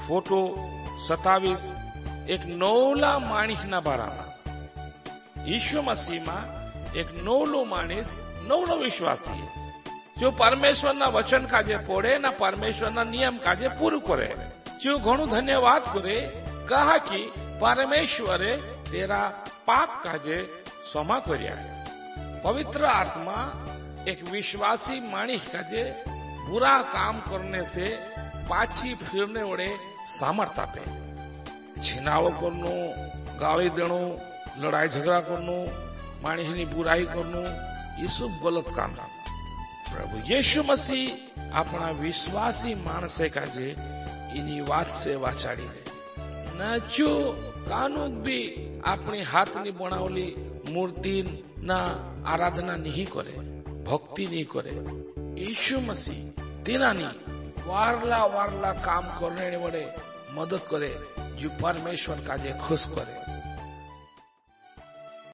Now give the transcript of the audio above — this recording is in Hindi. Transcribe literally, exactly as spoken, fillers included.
फोटो सतावीस एक नौला माणिक ना बारामा यीशु मसीह में एक नौलो माणिस नौलो विश्वासी है जो परमेश्वर ना वचन काजे पढ़े ना परमेश्वर ना नियम काजे पूरू करे जो घणु धन्यवाद करे कहा कि परमेश्वरे तेरा पाप काजे क्षमा कर्या। पवित्र आत्मा एक विश्वासी माणिक काजे बुरा काम करने से पाछी फिरने वड़े सामर्थ आपे। छिनाव करनो, गाली देनो, लड़ाई झगड़ा करनो, माणिकनी बुराई करनो, ये सब गलत काम है। प्रभु यीशु मसीह अपना विश्वासी माणसे काजे इनी बात से वाचाड़ी दे न जो कानून भी अपनी हाथनी बनावली मूर्ति ना आराधना नहीं करे, भक्ति नहीं करे। यीशु मसीह तेनानी वारला वारला काम करने वाले मदद करे जो परमेश्वर काजे खुश करे।